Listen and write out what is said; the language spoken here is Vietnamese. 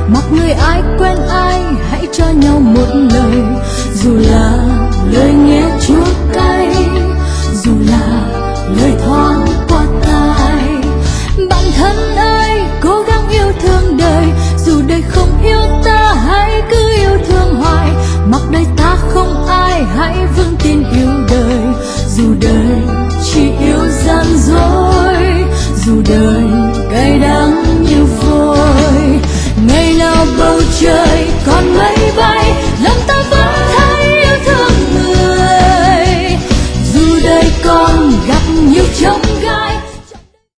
mặc người ai quen ai hãy cho nhau một lời, dù là lời nghe